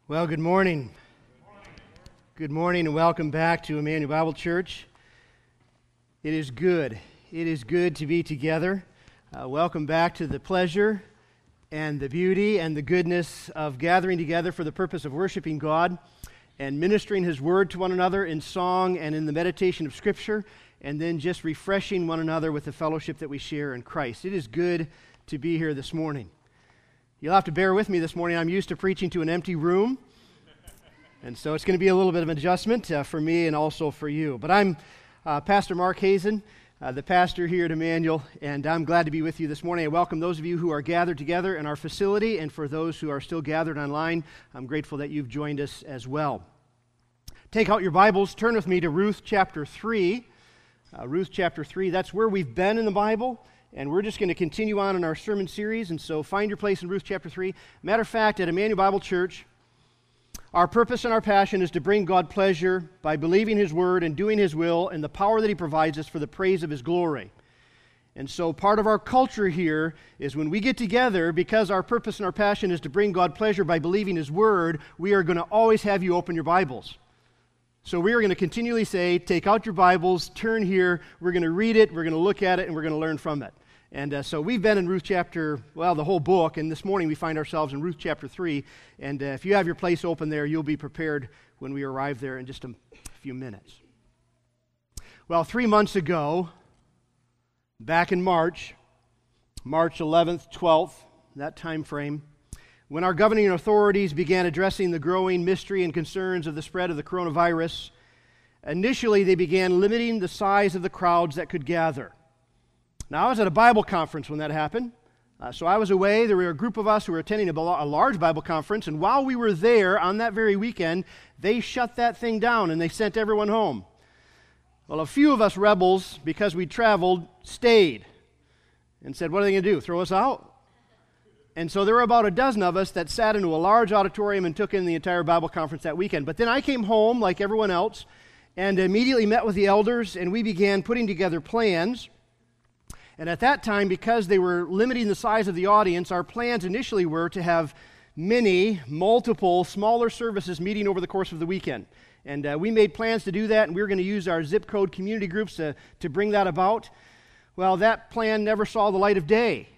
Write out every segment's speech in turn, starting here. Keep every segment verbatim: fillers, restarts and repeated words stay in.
Well, good morning. Good morning and welcome back to Emmanuel Bible Church. It is good. It is good to be together. Uh, welcome back to the pleasure and the beauty and the goodness of gathering together for the purpose of worshiping God and ministering His Word to one another in song and in the meditation of Scripture, and then just refreshing one another with the fellowship that we share in Christ. It is good to be here this morning. You'll have to bear with me this morning. I'm used to preaching to an empty room, and so it's going to be a little bit of an adjustment uh, for me and also for you. But I'm uh, Pastor Mark Hazen, uh, the pastor here at Emmanuel, and I'm glad to be with you this morning. I welcome those of you who are gathered together in our facility, and for those who are still gathered online, I'm grateful that you've joined us as well. Take out your Bibles, turn with me to Ruth chapter three. Uh, Ruth chapter three, that's where we've been in the Bible. And we're just going to continue on in our sermon series, and so find your place in Ruth chapter three. Matter of fact, at Emmanuel Bible Church, our purpose and our passion is to bring God pleasure by believing His Word and doing His will and the power that He provides us for the praise of His glory. And so part of our culture here is when we get together, because our purpose and our passion is to bring God pleasure by believing His Word, we are going to always have you open your Bibles. So we are going to continually say, take out your Bibles, turn here, we're going to read it, we're going to look at it, and we're going to learn from it. And uh, so we've been in Ruth chapter, well, the whole book, and this morning we find ourselves in Ruth chapter three. And uh, if you have your place open there, you'll be prepared when we arrive there in just a few minutes. Well, three months ago, back in March, March eleventh, twelfth, that time frame, when our governing authorities began addressing the growing mystery and concerns of the spread of the coronavirus, initially they began limiting the size of the crowds that could gather. Now, I was at a Bible conference when that happened. Uh, so I was away. There were a group of us who were attending a, a large Bible conference, and while we were there on that very weekend, they shut that thing down and they sent everyone home. Well, a few of us rebels, because we traveled, stayed and said, what are they going to do, throw us out? And so there were about a dozen of us that sat into a large auditorium and took in the entire Bible conference that weekend. But then I came home, like everyone else, and immediately met with the elders, and we began putting together plans. And at that time, because they were limiting the size of the audience, our plans initially were to have many, multiple, smaller services meeting over the course of the weekend. And uh, we made plans to do that, and we were going to use our zip code community groups to, to bring that about. Well, that plan never saw the light of day.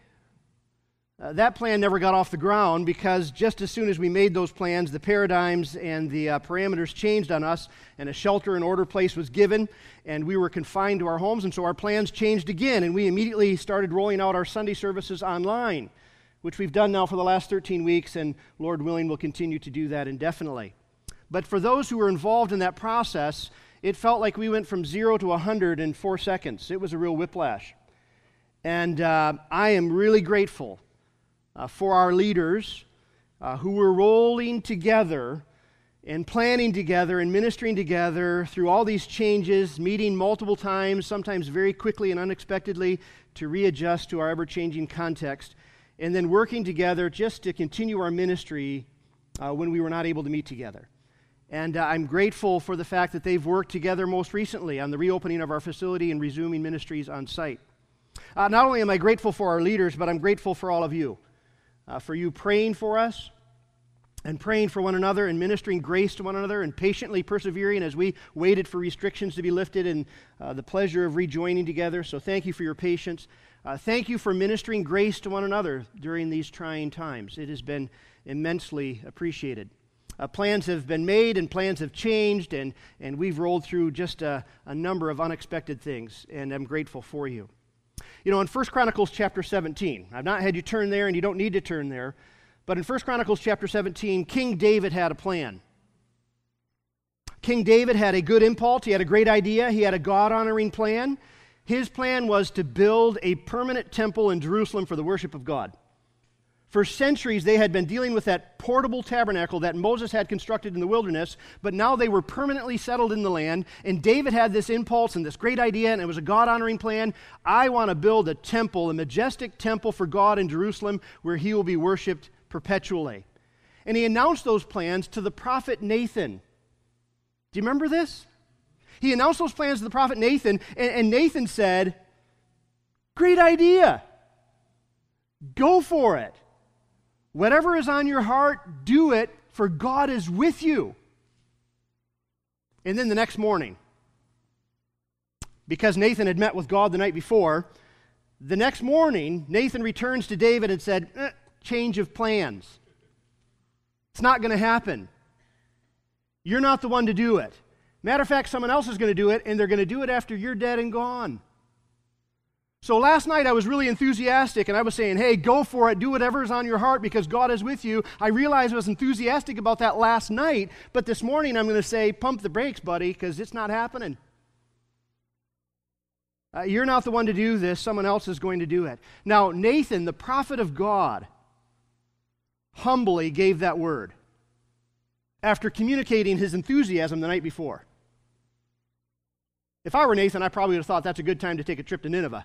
Uh, that plan never got off the ground because just as soon as we made those plans, the paradigms and the uh, parameters changed on us, and a shelter and order place was given, and we were confined to our homes, and so our plans changed again, and we immediately started rolling out our Sunday services online, which we've done now for the last thirteen weeks, and Lord willing, we'll continue to do that indefinitely. But for those who were involved in that process, it felt like we went from zero to one hundred in four seconds. It was a real whiplash. And uh, I am really grateful Uh, for our leaders uh, who were rolling together and planning together and ministering together through all these changes, meeting multiple times, sometimes very quickly and unexpectedly to readjust to our ever-changing context, and then working together just to continue our ministry uh, when we were not able to meet together. And uh, I'm grateful for the fact that they've worked together most recently on the reopening of our facility and resuming ministries on site. Uh, not only am I grateful for our leaders, but I'm grateful for all of you. Uh, for you praying for us and praying for one another and ministering grace to one another and patiently persevering as we waited for restrictions to be lifted and uh, the pleasure of rejoining together. So thank you for your patience. Uh, thank you for ministering grace to one another during these trying times. It has been immensely appreciated. Uh, plans have been made and plans have changed, and, and we've rolled through just a, a number of unexpected things, and I'm grateful for you. You know, in First Chronicles chapter seventeen, I've not had you turn there, and you don't need to turn there, but in First Chronicles chapter seventeen, King David had a plan. King David had a good impulse. He had a great idea. He had a God-honoring plan. His plan was to build a permanent temple in Jerusalem for the worship of God. For centuries, they had been dealing with that portable tabernacle that Moses had constructed in the wilderness, but now they were permanently settled in the land, and David had this impulse and this great idea, and it was a God-honoring plan. I want to build a temple, a majestic temple for God in Jerusalem where He will be worshipped perpetually. And he announced those plans to the prophet Nathan. Do you remember this? He announced those plans to the prophet Nathan, and, and Nathan said, great idea. Go for it. Whatever is on your heart, do it. for God is with you. And then the next morning, because Nathan had met with God the night before, the next morning, Nathan returns to David and said, eh, change of plans. It's not going to happen. You're not the one to do it. Matter of fact, someone else is going to do it, and they're going to do it after you're dead and gone. So last night I was really enthusiastic, and I was saying, hey, go for it, do whatever is on your heart because God is with you. I realized I was enthusiastic about that last night, but this morning I'm going to say, pump the brakes, buddy, because it's not happening. Uh, you're not the one to do this. Someone else is going to do it. Now, Nathan, the prophet of God, humbly gave that word after communicating his enthusiasm the night before. If I were Nathan, I probably would have thought that's a good time to take a trip to Nineveh.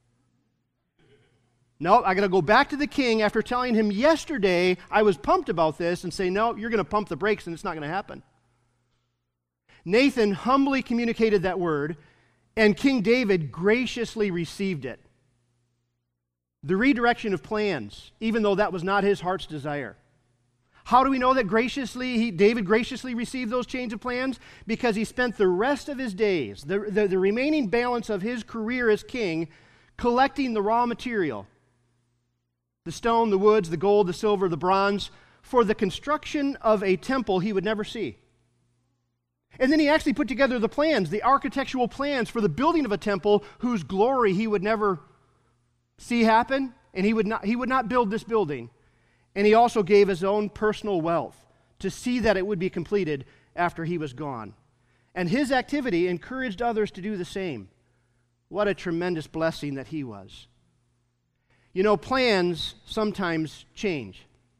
No, I got to go back to the king after telling him yesterday I was pumped about this and say, no, you're going to pump the brakes and it's not going to happen. Nathan humbly communicated that word, and King David graciously received it. The redirection of plans, even though that was not his heart's desire. How do we know that graciously he, David graciously received those change of plans? Because he spent the rest of his days, the, the, the remaining balance of his career as king, collecting the raw material, the stone, the woods, the gold, the silver, the bronze, for the construction of a temple he would never see. And then he actually put together the plans, the architectural plans for the building of a temple whose glory he would never see happen, and he would not, he would not build this building. And he also gave his own personal wealth to see that it would be completed after he was gone. And his activity encouraged others to do the same. What a tremendous blessing that he was. You know, plans sometimes change.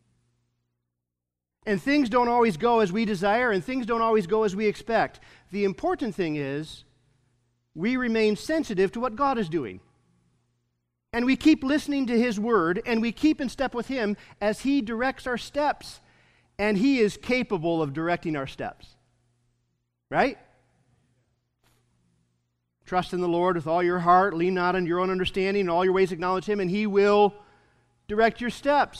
And things don't always go as we desire, and things don't always go as we expect. The important thing is we remain sensitive to what God is doing. And we keep listening to His Word, and we keep in step with Him as He directs our steps. And He is capable of directing our steps. Right? Trust in the Lord with all your heart, lean not on your own understanding, in all your ways acknowledge Him, and He will direct your steps.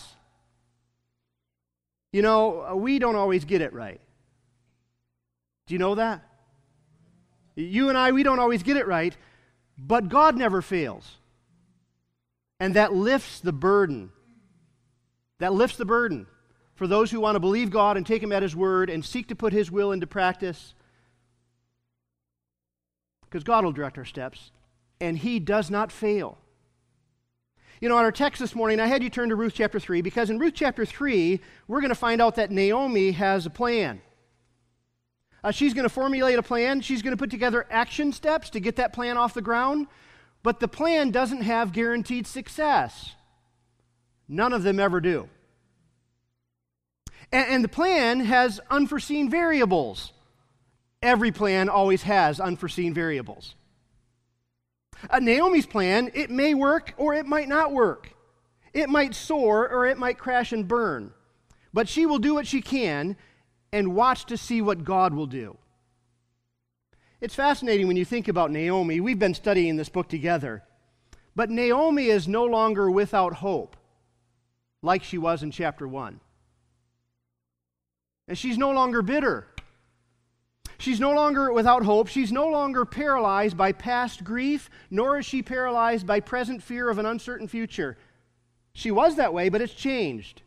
You know, we don't always get it right. Do you know that? You and I, we don't always get it right, but God never fails. And that lifts the burden. That lifts the burden for those who want to believe God and take Him at His word and seek to put His will into practice. Because God will direct our steps, and He does not fail. You know, in our text this morning, I had you turn to Ruth chapter three, because in Ruth chapter three, we're going to find out that Naomi has a plan. Uh, she's going to formulate a plan. She's going to put together action steps to get that plan off the ground. But the plan doesn't have guaranteed success. None of them ever do. And, and the plan has unforeseen variables. Every plan always has unforeseen variables. Uh, Naomi's plan, it may work or it might not work. It might soar or it might crash and burn. But she will do what she can and watch to see what God will do. It's fascinating when you think about Naomi. We've been studying this book together. But Naomi is no longer without hope like she was in chapter one. And she's no longer bitter. She's no longer without hope. She's no longer paralyzed by past grief, nor is she paralyzed by present fear of an uncertain future. She was that way, but it's changed.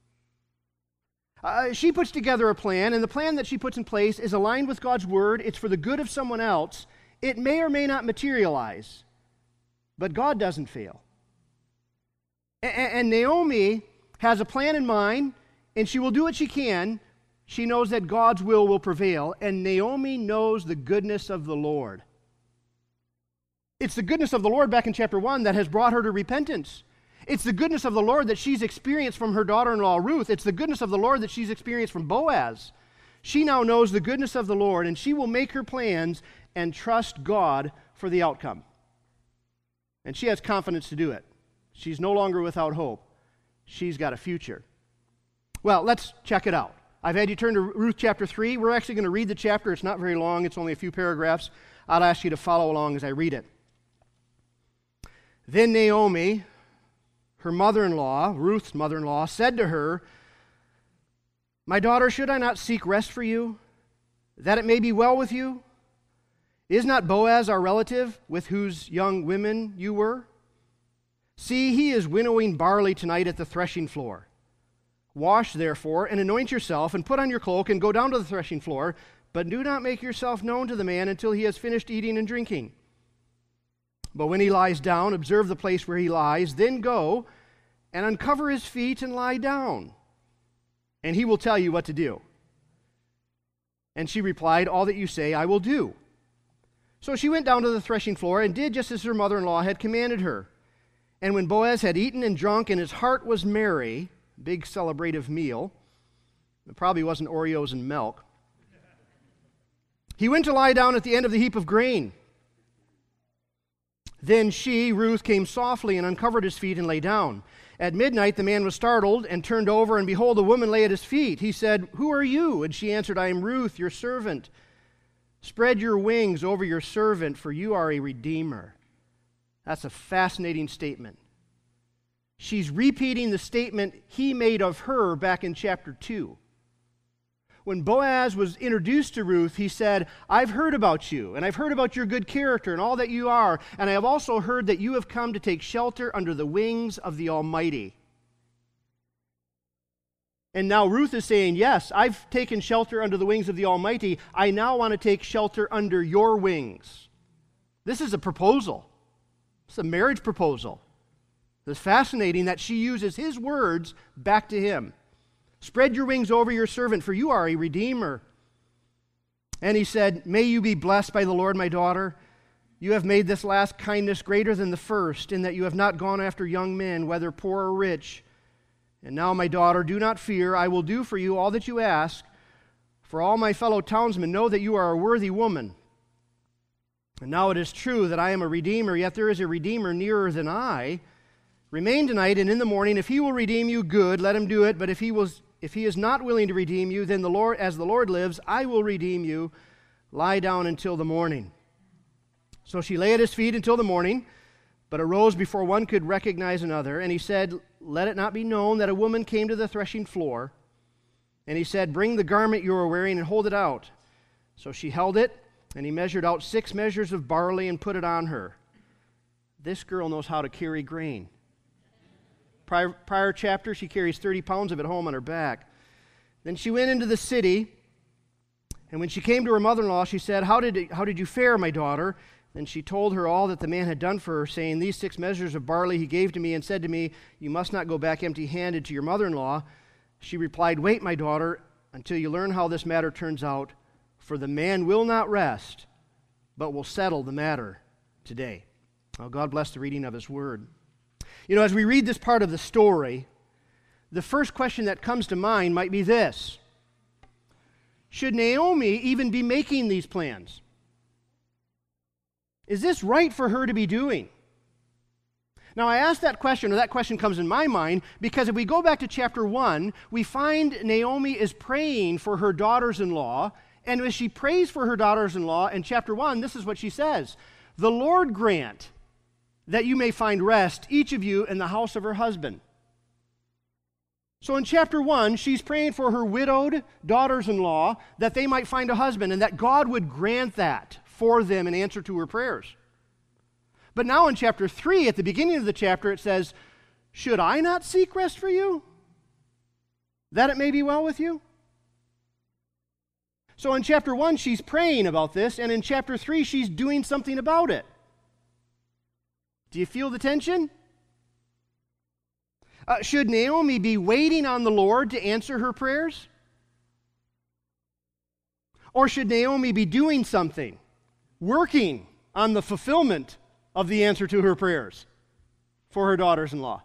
Uh, she puts together a plan, and the plan that she puts in place is aligned with God's word. It's for the good of someone else. It may or may not materialize, but God doesn't fail. A- and Naomi has a plan in mind, and she will do what she can. She knows that God's will will prevail, and Naomi knows the goodness of the Lord. It's the goodness of the Lord back in chapter one that has brought her to repentance. It's the goodness of the Lord that she's experienced from her daughter-in-law Ruth. It's the goodness of the Lord that she's experienced from Boaz. She now knows the goodness of the Lord, and she will make her plans and trust God for the outcome. And she has confidence to do it. She's no longer without hope. She's got a future. Well, let's check it out. I've had you turn to Ruth chapter three. We're actually going to read the chapter. It's not very long. It's only a few paragraphs. I'll ask you to follow along as I read it. Then Naomi, her mother-in-law, Ruth's mother-in-law, said to her, My daughter, should I not seek rest for you, that it may be well with you? Is not Boaz our relative, with whose young women you were? See, he is winnowing barley tonight at the threshing floor. Wash, therefore, and anoint yourself, and put on your cloak, and go down to the threshing floor, but do not make yourself known to the man until he has finished eating and drinking. But when he lies down, observe the place where he lies, then go and uncover his feet and lie down, and he will tell you what to do. And she replied, All that you say I will do. So she went down to the threshing floor and did just as her mother-in-law had commanded her. And when Boaz had eaten and drunk, and his heart was merry, big celebrative meal, it probably wasn't Oreos and milk, he went to lie down at the end of the heap of grain. Then she, Ruth, came softly and uncovered his feet and lay down. At midnight the man was startled and turned over, and behold, a woman lay at his feet. He said, Who are you? And she answered, I am Ruth, your servant. Spread your wings over your servant, for you are a redeemer. That's a fascinating statement. She's repeating the statement he made of her back in chapter two. When Boaz was introduced to Ruth, he said, I've heard about you, and I've heard about your good character and all that you are, and I have also heard that you have come to take shelter under the wings of the Almighty. And now Ruth is saying, yes, I've taken shelter under the wings of the Almighty. I now want to take shelter under your wings. This is a proposal. It's a marriage proposal. It's fascinating that she uses his words back to him. Spread your wings over your servant, for you are a redeemer. And he said, May you be blessed by the Lord, my daughter. You have made this last kindness greater than the first, in that you have not gone after young men, whether poor or rich. And now, my daughter, do not fear. I will do for you all that you ask, for all my fellow townsmen know that you are a worthy woman. And now it is true that I am a redeemer, yet there is a redeemer nearer than I. Remain tonight, and in the morning, if he will redeem you, good, let him do it. But if he was, if he is not willing to redeem you, then the Lord, as the Lord lives, I will redeem you. Lie down until the morning. So she lay at his feet until the morning, but arose before one could recognize another. And he said, Let it not be known that a woman came to the threshing floor. And he said, Bring the garment you are wearing and hold it out. So she held it, and he measured out six measures of barley and put it on her. This girl knows how to carry grain. Prior, prior chapter, she carries thirty pounds of it home on her back. Then she went into the city, and when she came to her mother-in-law, she said, How did it, how did you fare, my daughter? Then she told her all that the man had done for her, saying, These six measures of barley he gave to me, and said to me, You must not go back empty-handed to your mother-in-law. She replied, Wait, my daughter, until you learn how this matter turns out, for the man will not rest, but will settle the matter today. Oh, God bless the reading of his word. You know, as we read this part of the story, the first question that comes to mind might be this: should Naomi even be making these plans? Is this right for her to be doing? Now, I ask that question, or that question comes in my mind, because if we go back to chapter one, we find Naomi is praying for her daughters-in-law, and as she prays for her daughters-in-law in chapter one, this is what she says: The Lord grant that you may find rest, each of you, in the house of her husband. So in chapter one, she's praying for her widowed daughters-in-law that they might find a husband, and that God would grant that for them in answer to her prayers. But now in chapter three, at the beginning of the chapter, it says, Should I not seek rest for you, that it may be well with you? So in chapter one, she's praying about this, and in chapter three, she's doing something about it. Do you feel the tension? Uh, should Naomi be waiting on the Lord to answer her prayers? Or should Naomi be doing something, working on the fulfillment of the answer to her prayers for her daughters-in-law?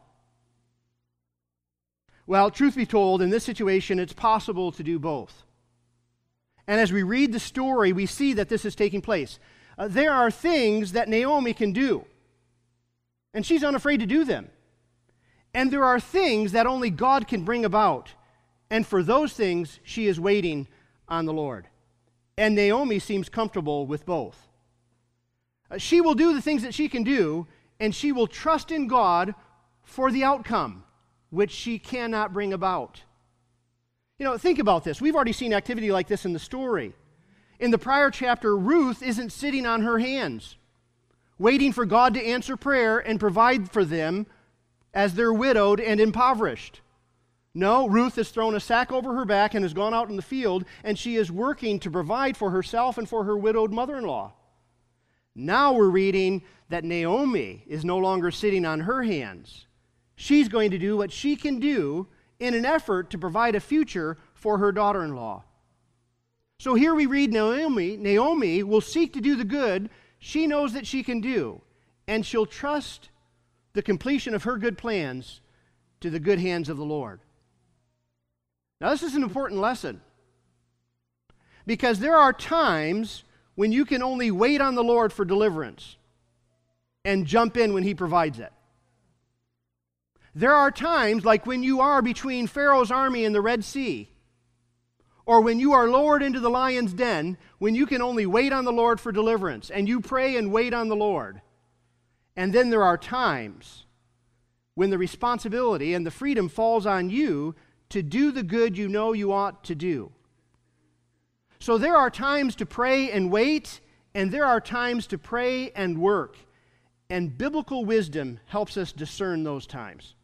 Well, truth be told, in this situation, it's possible to do both. And as we read the story, we see that this is taking place. Uh, there are things that Naomi can do, and she's unafraid to do them. And there are things that only God can bring about, and for those things, she is waiting on the Lord. And Naomi seems comfortable with both. Uh, she will do the things that she can do, and she will trust in God for the outcome, which she cannot bring about. You know, think about this. We've already seen activity like this in the story. In the prior chapter, Ruth isn't sitting on her hands, waiting for God to answer prayer and provide for them as they're widowed and impoverished. No, Ruth has thrown a sack over her back and has gone out in the field, and she is working to provide for herself and for her widowed mother-in-law. Now we're reading that Naomi is no longer sitting on her hands. She's going to do what she can do in an effort to provide a future for her daughter-in-law. So here we read Naomi, Naomi will seek to do the good she knows that she can do, and she'll trust the completion of her good plans to the good hands of the Lord. Now this is an important lesson, because there are times when you can only wait on the Lord for deliverance and jump in when He provides it. There are times, like when you are between Pharaoh's army and the Red Sea, or when you are lowered into the lion's den, when you can only wait on the Lord for deliverance, and you pray and wait on the Lord. And then there are times when the responsibility and the freedom falls on you to do the good you know you ought to do. So there are times to pray and wait, and there are times to pray and work. And biblical wisdom helps us discern those times.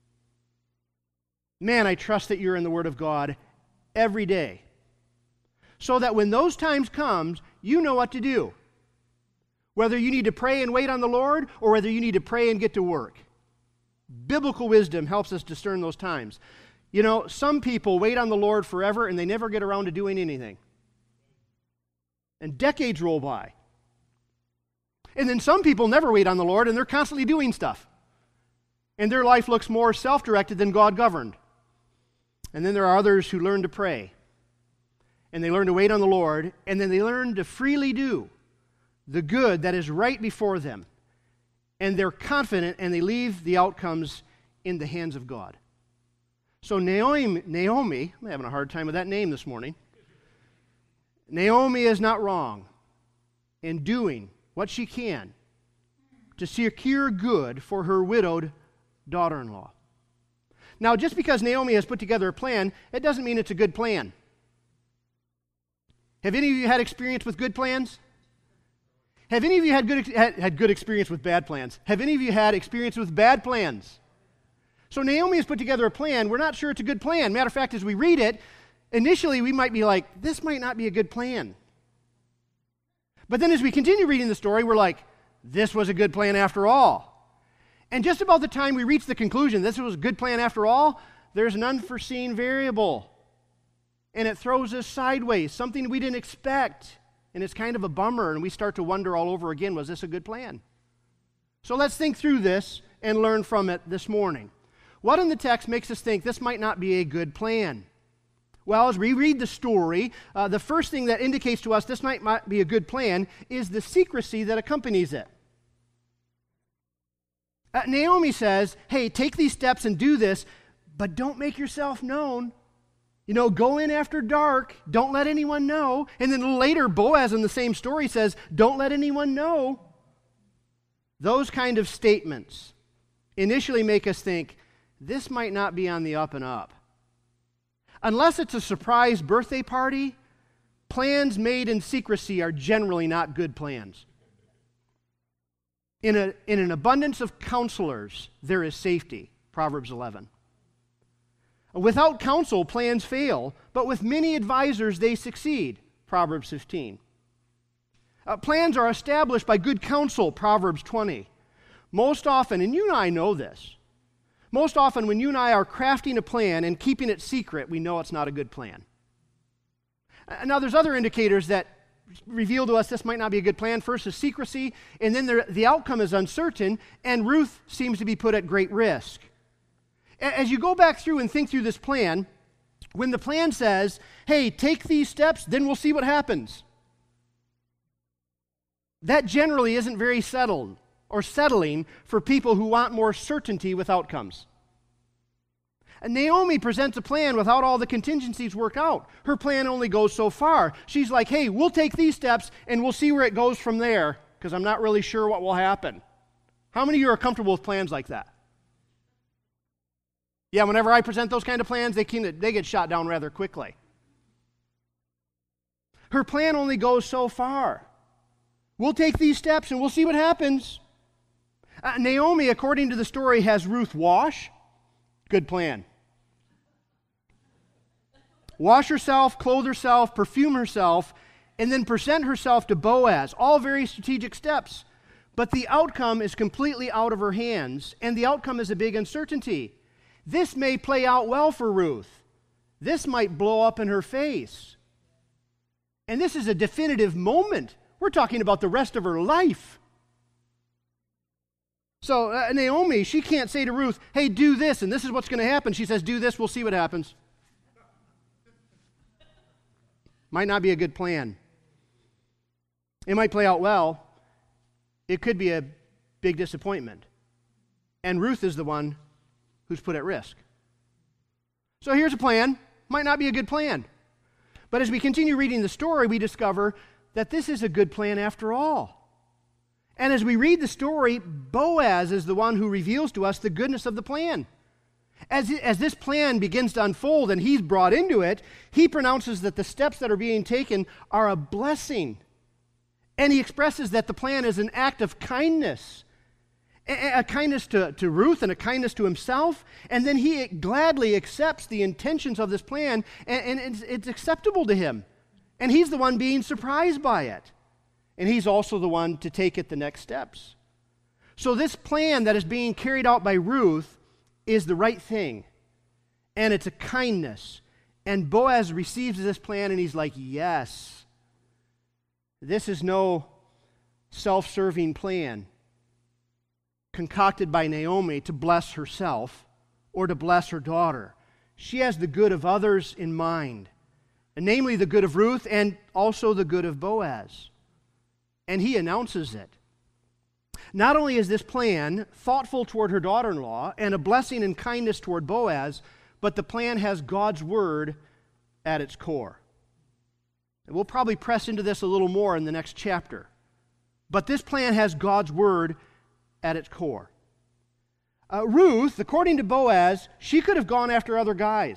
Man, I trust that you're in the Word of God every day, so that when those times come, you know what to do. Whether you need to pray and wait on the Lord, or whether you need to pray and get to work. Biblical wisdom helps us discern those times. You know, some people wait on the Lord forever and they never get around to doing anything. And decades roll by. And then some people never wait on the Lord and they're constantly doing stuff. And their life looks more self-directed than God-governed. And then there are others who learn to pray. And they learn to wait on the Lord, and then they learn to freely do the good that is right before them. And they're confident, and they leave the outcomes in the hands of God. So Naomi, Naomi, I'm having a hard time with that name this morning. Naomi is not wrong in doing what she can to secure good for her widowed daughter-in-law. Now, just because Naomi has put together a plan, it doesn't mean it's a good plan. Have any of you had experience with good plans? Have any of you had good, had, had good experience with bad plans? Have any of you had experience with bad plans? So Naomi has put together a plan. We're not sure it's a good plan. Matter of fact, as we read it, initially we might be like, this might not be a good plan. But then as we continue reading the story, we're like, this was a good plan after all. And just about the time we reach the conclusion, this was a good plan after all, there's an unforeseen variable. And it throws us sideways, something we didn't expect. And it's kind of a bummer, and we start to wonder all over again, was this a good plan? So let's think through this and learn from it this morning. What in the text makes us think this might not be a good plan? Well, as we read the story, uh, the first thing that indicates to us this might not be a good plan is the secrecy that accompanies it. Uh, Naomi says, hey, take these steps and do this, but don't make yourself known. You know, go in after dark. Don't let anyone know. And then later, Boaz in the same story says, don't let anyone know. Those kind of statements initially make us think, this might not be on the up and up. Unless it's a surprise birthday party, plans made in secrecy are generally not good plans. In, a, in an abundance of counselors, there is safety, Proverbs eleven. Without counsel, plans fail, but with many advisors, they succeed, Proverbs fifteen. Uh, plans are established by good counsel, Proverbs twenty. Most often, and you and I know this, most often when you and I are crafting a plan and keeping it secret, we know it's not a good plan. Uh, now, there's other indicators that reveal to us this might not be a good plan. First is secrecy, and then there, the outcome is uncertain, and Ruth seems to be put at great risk. As you go back through and think through this plan, when the plan says, hey, take these steps, then we'll see what happens, that generally isn't very settled or settling for people who want more certainty with outcomes. And Naomi presents a plan without all the contingencies worked out. Her plan only goes so far. She's like, hey, we'll take these steps and we'll see where it goes from there, because I'm not really sure what will happen. How many of you are comfortable with plans like that? Yeah, whenever I present those kind of plans, they, can, they get shot down rather quickly. Her plan only goes so far. We'll take these steps and we'll see what happens. Uh, Naomi, according to the story, has Ruth wash. Good plan. Wash herself, clothe herself, perfume herself, and then present herself to Boaz. All very strategic steps. But the outcome is completely out of her hands, and the outcome is a big uncertainty. This may play out well for Ruth. This might blow up in her face. And this is a definitive moment. We're talking about the rest of her life. So uh, Naomi, she can't say to Ruth, hey, do this, and this is what's going to happen. She says, do this, we'll see what happens. Might not be a good plan. It might play out well. It could be a big disappointment. And Ruth is the one who's put at risk. So here's a plan. Might not be a good plan. But as we continue reading the story, we discover that this is a good plan after all. And as we read the story, Boaz is the one who reveals to us the goodness of the plan. As, as this plan begins to unfold and he's brought into it, he pronounces that the steps that are being taken are a blessing. And he expresses that the plan is an act of kindness, a, a kindness to, to Ruth and a kindness to himself. And then he gladly accepts the intentions of this plan, and, and it's, it's acceptable to him. And he's the one being surprised by it. And he's also the one to take it the next steps. So this plan that is being carried out by Ruth is the right thing. And it's a kindness. And Boaz receives this plan and he's like, yes. This is no self-serving plan concocted by Naomi to bless herself or to bless her daughter. She has the good of others in mind, and namely the good of Ruth and also the good of Boaz. And he announces it. Not only is this plan thoughtful toward her daughter-in-law and a blessing and kindness toward Boaz, but the plan has God's word at its core. And we'll probably press into this a little more in the next chapter. But this plan has God's word at its core. Uh, Ruth, according to Boaz, she could have gone after other guys.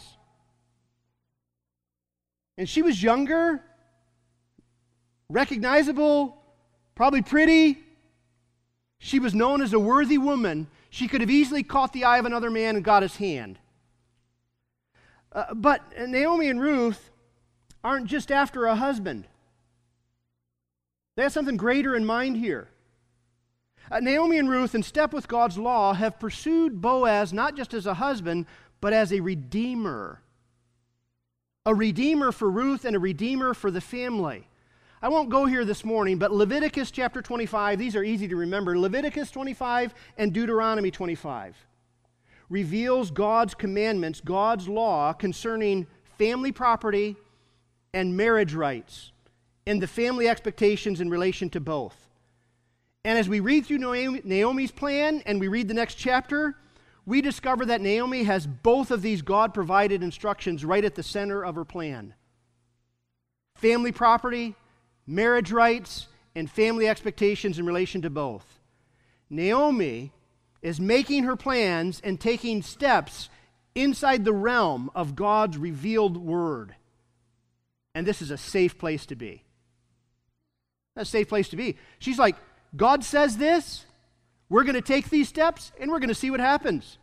And she was younger, recognizable, probably pretty. She was known as a worthy woman. She could have easily caught the eye of another man and got his hand. Uh, but Naomi and Ruth aren't just after a husband. They have something greater in mind here. Uh, Naomi and Ruth, in step with God's law, have pursued Boaz not just as a husband, but as a redeemer. A redeemer for Ruth and a redeemer for the family. I won't go here this morning, but Leviticus chapter twenty-five, these are easy to remember. Leviticus twenty-five and Deuteronomy twenty-five reveals God's commandments, God's law concerning family property and marriage rights and the family expectations in relation to both. And as we read through Naomi's plan and we read the next chapter, we discover that Naomi has both of these God-provided instructions right at the center of her plan. Family property, marriage rights, and family expectations in relation to both. Naomi is making her plans and taking steps inside the realm of God's revealed word. And this is a safe place to be. That's a safe place to be. She's like, God says this, we're going to take these steps, and we're going to see what happens.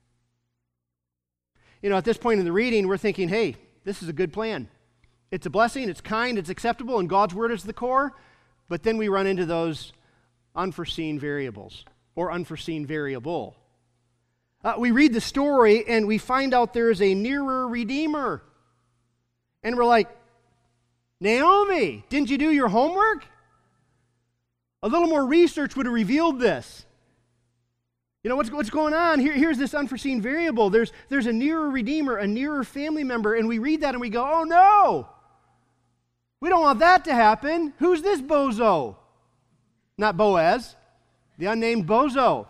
You know, at this point in the reading, we're thinking, hey, this is a good plan. It's a blessing, it's kind, it's acceptable, and God's word is the core. But then we run into those unforeseen variables, or unforeseen variable. Uh, we read the story, and we find out there is a nearer redeemer. And we're like, Naomi, didn't you do your homework? A little more research would have revealed this. You know, what's, what's going on? Here, here's this unforeseen variable. There's, there's a nearer redeemer, a nearer family member, and we read that and we go, oh no! We don't want that to happen. Who's this bozo? Not Boaz, the unnamed bozo.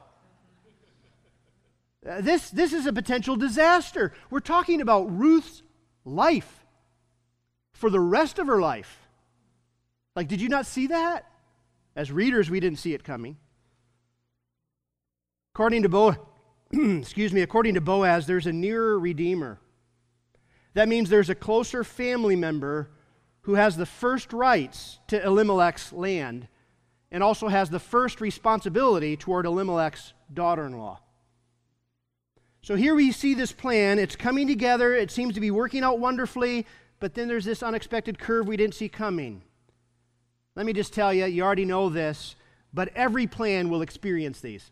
Uh, this, this is a potential disaster. We're talking about Ruth's life for the rest of her life. Like, did you not see that? As readers, we didn't see it coming. According to Bo- excuse me, according to Boaz, there's a nearer redeemer. That means there's a closer family member who has the first rights to Elimelech's land and also has the first responsibility toward Elimelech's daughter-in-law. So here we see this plan. It's coming together. It seems to be working out wonderfully, but then there's this unexpected curve we didn't see coming. Let me just tell you, you already know this, but every plan will experience these.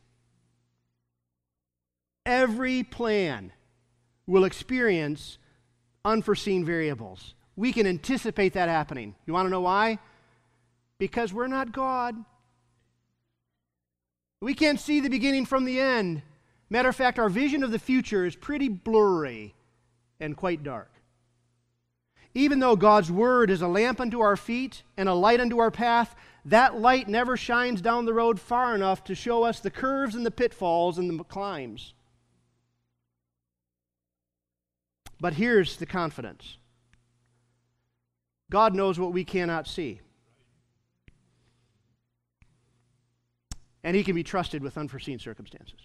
Every plan will experience unforeseen variables. We can anticipate that happening. You want to know why? Because we're not God. We can't see the beginning from the end. Matter of fact, our vision of the future is pretty blurry and quite dark. Even though God's Word is a lamp unto our feet and a light unto our path, that light never shines down the road far enough to show us the curves and the pitfalls and the climbs. But here's the confidence. God knows what we cannot see. And He can be trusted with unforeseen circumstances.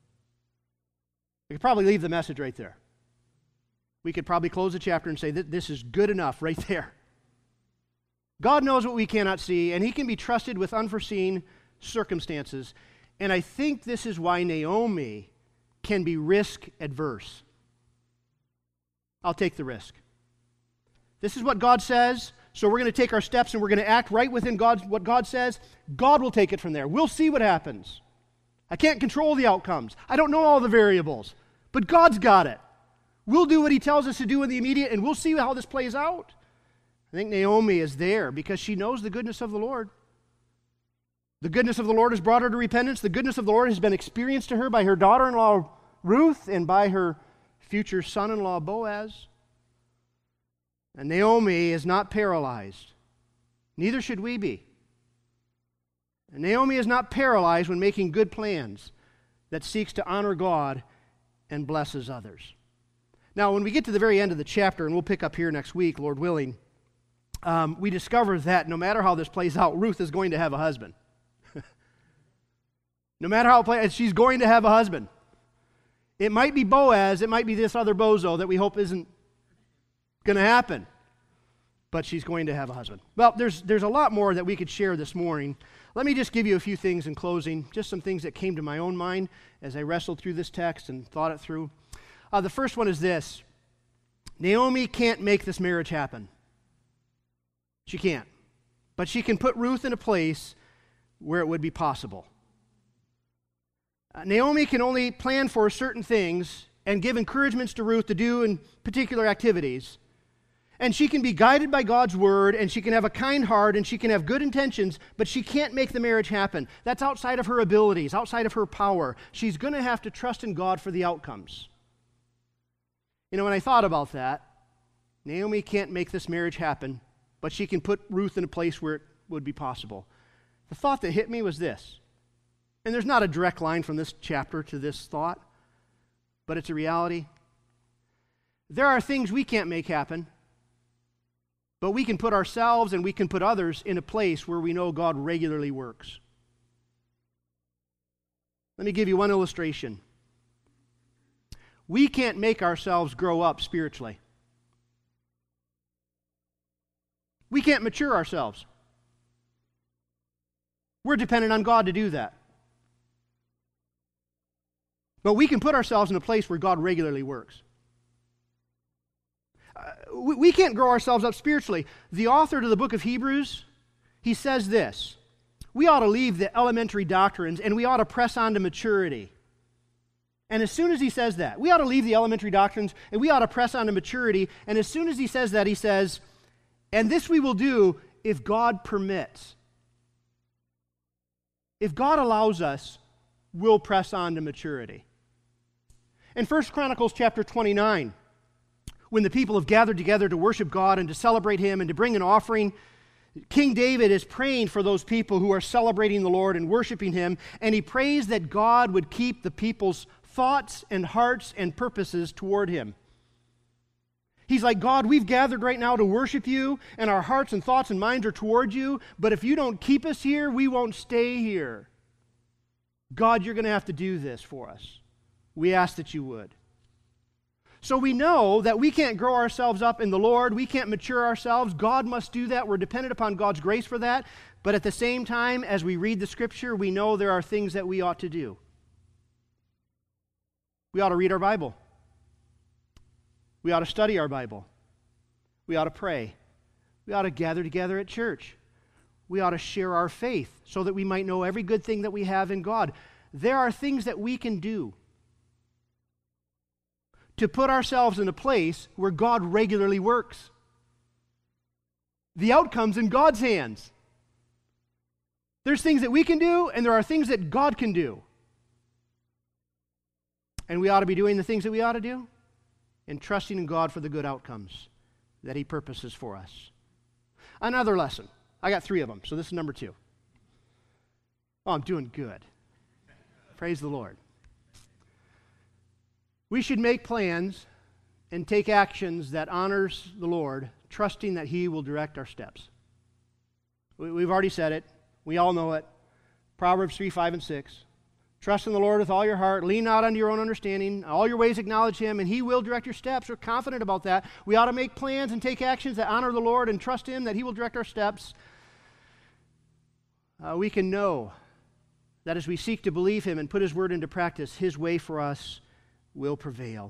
We could probably leave the message right there. We could probably close the chapter and say that this is good enough right there. God knows what we cannot see, and He can be trusted with unforeseen circumstances. And I think this is why Naomi can be risk adverse. I'll take the risk. This is what God says, so we're going to take our steps and we're going to act right within God's, what God says. God will take it from there. We'll see what happens. I can't control the outcomes. I don't know all the variables, but God's got it. We'll do what He tells us to do in the immediate, and we'll see how this plays out. I think Naomi is there because she knows the goodness of the Lord. The goodness of the Lord has brought her to repentance. The goodness of the Lord has been experienced to her by her daughter-in-law Ruth and by her future son-in-law Boaz. And Naomi is not paralyzed. Neither should we be. And Naomi is not paralyzed when making good plans that seeks to honor God and blesses others. Now, when we get to the very end of the chapter, and we'll pick up here next week, Lord willing, um, we discover that no matter how this plays out, Ruth is going to have a husband. No matter how it plays, she's going to have a husband. It might be Boaz, it might be this other bozo that we hope isn't going to happen, but she's going to have a husband. Well, there's there's a lot more that we could share this morning. Let me just give you a few things in closing, just some things that came to my own mind as I wrestled through this text and thought it through. Uh, the first one is this. Naomi can't make this marriage happen. She can't. But she can put Ruth in a place where it would be possible. Uh, Naomi can only plan for certain things and give encouragements to Ruth to do in particular activities. And she can be guided by God's word, and she can have a kind heart, and she can have good intentions, but she can't make the marriage happen. That's outside of her abilities, outside of her power. She's going to have to trust in God for the outcomes. You know, when I thought about that, Naomi can't make this marriage happen, but she can put Ruth in a place where it would be possible. The thought that hit me was this, and there's not a direct line from this chapter to this thought, but it's a reality. There are things we can't make happen, but we can put ourselves and we can put others in a place where we know God regularly works. Let me give you one illustration. We can't make ourselves grow up spiritually. We can't mature ourselves. We're dependent on God to do that. But we can put ourselves in a place where God regularly works. Uh, we, we can't grow ourselves up spiritually. The author to the book of Hebrews, he says this: we ought to leave the elementary doctrines and we ought to press on to maturity. And as soon as he says that, we ought to leave the elementary doctrines and we ought to press on to maturity. And as soon as he says that, he says, and this we will do if God permits. If God allows us, we'll press on to maturity. In First Chronicles chapter twenty-nine, when the people have gathered together to worship God and to celebrate Him and to bring an offering, King David is praying for those people who are celebrating the Lord and worshiping Him, and he prays that God would keep the people's thoughts and hearts and purposes toward Him. He's like, God, we've gathered right now to worship You, and our hearts and thoughts and minds are toward You, but if You don't keep us here, we won't stay here. God, You're going to have to do this for us. We ask that you would. So we know that we can't grow ourselves up in the Lord. We can't mature ourselves. God must do that. We're dependent upon God's grace for that. But at the same time, as we read the Scripture, we know there are things that we ought to do. We ought to read our Bible. We ought to study our Bible. We ought to pray. We ought to gather together at church. We ought to share our faith so that we might know every good thing that we have in God. There are things that we can do to put ourselves in a place where God regularly works. The outcome's in God's hands. There's things that we can do, and there are things that God can do. And we ought to be doing the things that we ought to do and trusting in God for the good outcomes that He purposes for us. Another lesson. I got three of them, so this is number two. Oh, I'm doing good. Praise the Lord. We should make plans and take actions that honors the Lord, trusting that He will direct our steps. We've already said it. We all know it. Proverbs three, five, and six. Trust in the Lord with all your heart. Lean not unto your own understanding. All your ways acknowledge Him, and He will direct your steps. We're confident about that. We ought to make plans and take actions that honor the Lord and trust Him that He will direct our steps. Uh, we can know that as we seek to believe Him and put His word into practice, His way for us will prevail.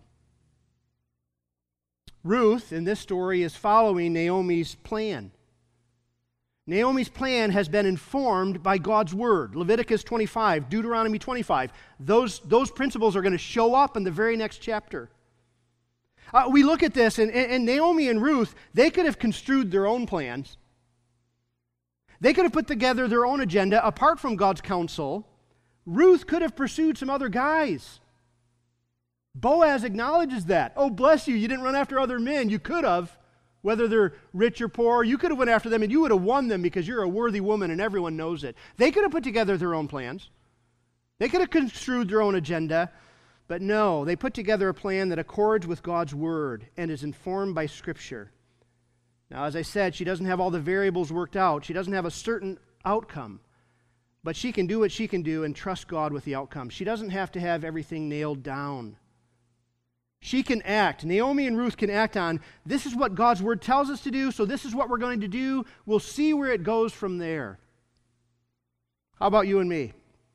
Ruth, in this story, is following Naomi's plan. Naomi's plan has been informed by God's word. Leviticus twenty-five, Deuteronomy twenty-five. Those, those principles are going to show up in the very next chapter. Uh, we look at this, and, and Naomi and Ruth, they could have construed their own plans. They could have put together their own agenda apart from God's counsel. Ruth could have pursued some other guys. Boaz acknowledges that. Oh, bless you, you didn't run after other men. You could have. Whether they're rich or poor, you could have went after them and you would have won them because you're a worthy woman and everyone knows it. They could have put together their own plans. They could have construed their own agenda. But no, they put together a plan that accords with God's word and is informed by Scripture. Now, as I said, she doesn't have all the variables worked out. She doesn't have a certain outcome. But she can do what she can do and trust God with the outcome. She doesn't have to have everything nailed down. She can act. Naomi and Ruth can act on, this is what God's word tells us to do, so this is what we're going to do. We'll see where it goes from there. How about you and me?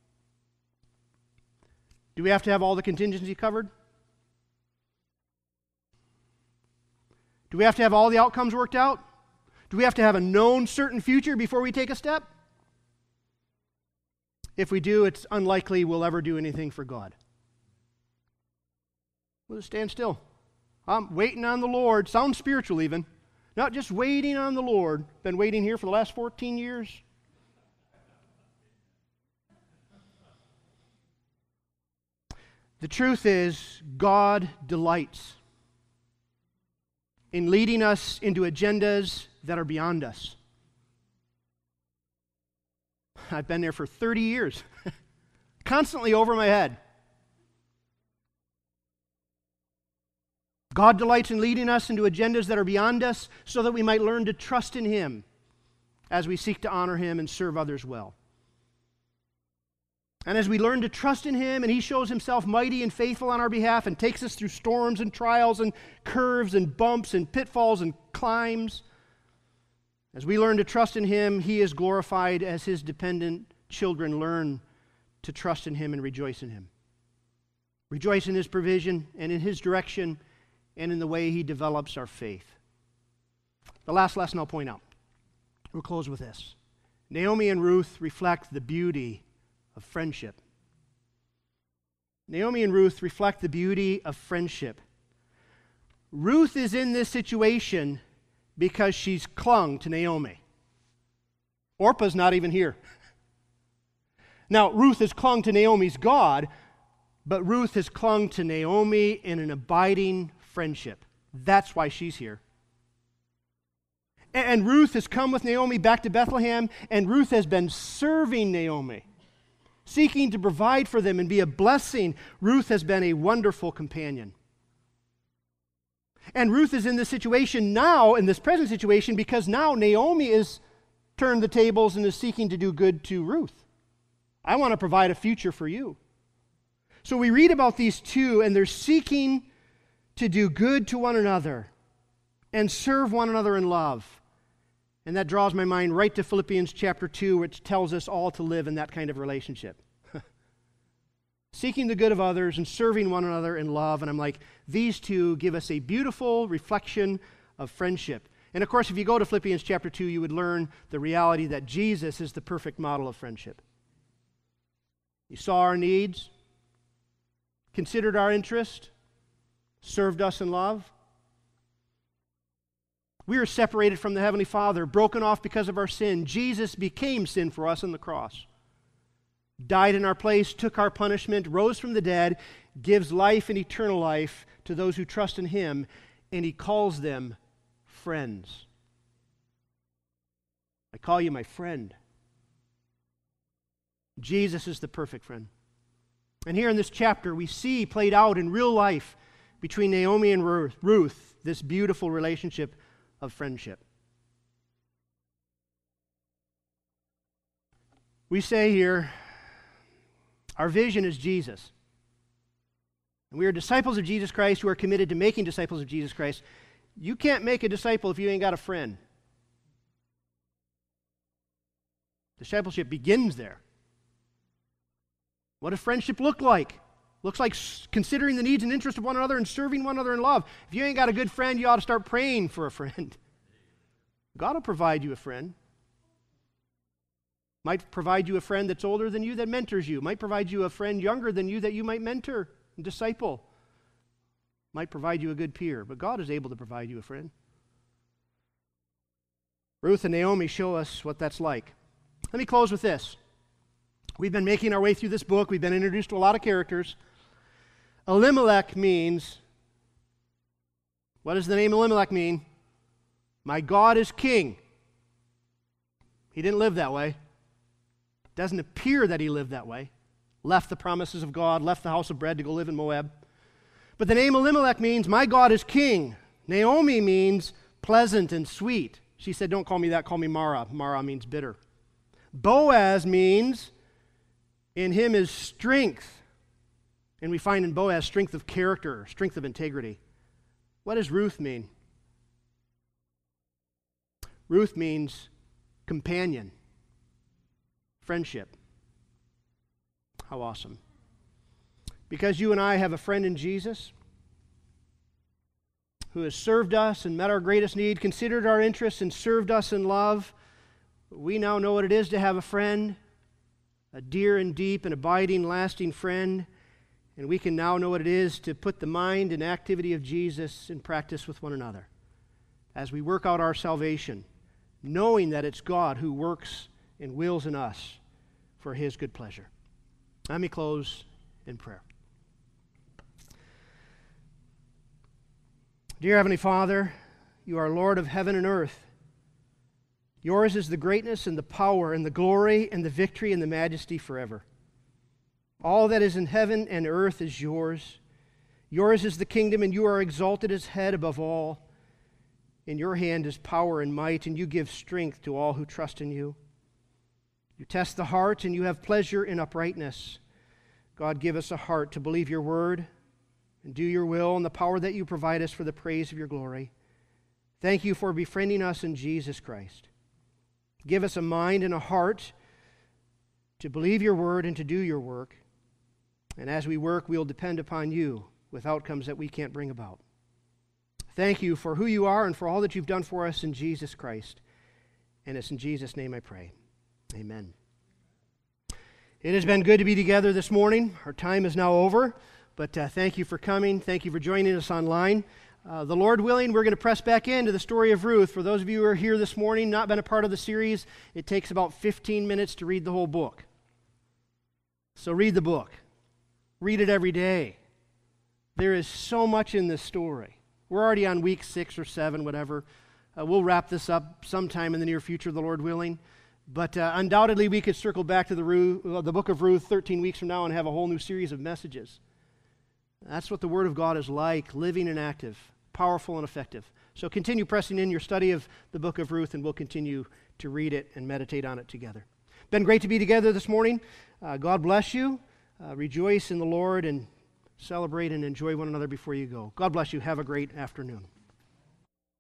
Do we have to have all the contingency covered? Do we have to have all the outcomes worked out? Do we have to have a known certain future before we take a step? If we do, it's unlikely we'll ever do anything for God. We'll just stand still. I'm waiting on the Lord. Sounds spiritual even. Not just waiting on the Lord. Been waiting here for the last fourteen years. The truth is, God delights in leading us into agendas that are beyond us. I've been there for thirty years. Constantly over my head. God delights in leading us into agendas that are beyond us so that we might learn to trust in Him as we seek to honor Him and serve others well. And as we learn to trust in Him and He shows Himself mighty and faithful on our behalf and takes us through storms and trials and curves and bumps and pitfalls and climbs, as we learn to trust in Him, He is glorified as His dependent children learn to trust in Him and rejoice in Him. Rejoice in His provision and in His direction and in the way He develops our faith. The last lesson I'll point out. We'll close with this. Naomi and Ruth reflect the beauty of friendship. Naomi and Ruth reflect the beauty of friendship. Ruth is in this situation because she's clung to Naomi. Orpah's not even here. Now, Ruth has clung to Naomi's God, but Ruth has clung to Naomi in an abiding friendship. That's why she's here. And Ruth has come with Naomi back to Bethlehem, and Ruth has been serving Naomi, seeking to provide for them and be a blessing. Ruth has been a wonderful companion. And Ruth is in this situation now, in this present situation, because now Naomi has turned the tables and is seeking to do good to Ruth. I want to provide a future for you. So we read about these two, and they're seeking to do good to one another and serve one another in love. And that draws my mind right to Philippians chapter two, which tells us all to live in that kind of relationship. Seeking the good of others and serving one another in love. And I'm like, these two give us a beautiful reflection of friendship. And of course, if you go to Philippians chapter two, you would learn the reality that Jesus is the perfect model of friendship. He saw our needs, considered our interest, served us in love. We were separated from the Heavenly Father, broken off because of our sin. Jesus became sin for us on the cross. Died in our place, took our punishment, rose from the dead, gives life and eternal life to those who trust in Him, and He calls them friends. I call you my friend. Jesus is the perfect friend. And here in this chapter, we see played out in real life between Naomi and Ruth this beautiful relationship of friendship. We say here, our vision is Jesus. And we are disciples of Jesus Christ who are committed to making disciples of Jesus Christ. You can't make a disciple if you ain't got a friend. Discipleship begins there. What does friendship look like? Looks like considering the needs and interests of one another and serving one another in love. If you ain't got a good friend, you ought to start praying for a friend. God will provide you a friend. Might provide you a friend that's older than you that mentors you. Might provide you a friend younger than you that you might mentor and disciple. Might provide you a good peer. But God is able to provide you a friend. Ruth and Naomi show us what that's like. Let me close with this. We've been making our way through this book. We've been introduced to a lot of characters. Elimelech means, what does the name Elimelech mean? My God is king. He didn't live that way. Doesn't appear that he lived that way. Left the promises of God, left the house of bread to go live in Moab. But the name Elimelech means, my God is king. Naomi means pleasant and sweet. She said, don't call me that, call me Mara. Mara means bitter. Boaz means, in him is strength. And we find in Boaz strength of character, strength of integrity. What does Ruth mean? Ruth means companion, friendship. How awesome. Because you and I have a friend in Jesus who has served us and met our greatest need, considered our interests and served us in love, we now know what it is to have a friend, a dear and deep and abiding, lasting friend, and we can now know what it is to put the mind and activity of Jesus in practice with one another as we work out our salvation, knowing that it's God who works and wills in us for His good pleasure. Let me close in prayer. Dear Heavenly Father, you are Lord of heaven and earth. Yours is the greatness and the power and the glory and the victory and the majesty forever. All that is in heaven and earth is yours. Yours is the kingdom, and you are exalted as head above all. In your hand is power and might, and you give strength to all who trust in you. You test the heart, and you have pleasure in uprightness. God, give us a heart to believe your word and do your will and the power that you provide us for the praise of your glory. Thank you for befriending us in Jesus Christ. Give us a mind and a heart to believe your word and to do your work. And as we work, we'll depend upon you with outcomes that we can't bring about. Thank you for who you are and for all that you've done for us in Jesus Christ. And it's in Jesus' name I pray. Amen. It has been good to be together this morning. Our time is now over, but uh, thank you for coming. Thank you for joining us online. Uh, the Lord willing, we're going to press back into the story of Ruth. For those of you who are here this morning, not been a part of the series, it takes about fifteen minutes to read the whole book. So read the book. Read it every day. There is so much in this story. We're already on week six or seven, whatever. Uh, we'll wrap this up sometime in the near future, the Lord willing. But uh, undoubtedly, we could circle back to the, Ruth, uh, the book of Ruth thirteen weeks from now and have a whole new series of messages. That's what the Word of God is like, living and active, powerful and effective. So continue pressing in your study of the book of Ruth, and we'll continue to read it and meditate on it together. Been great to be together this morning. Uh, God bless you. uh, rejoice in the Lord and celebrate and enjoy one another before you go. God bless you. Have a great afternoon.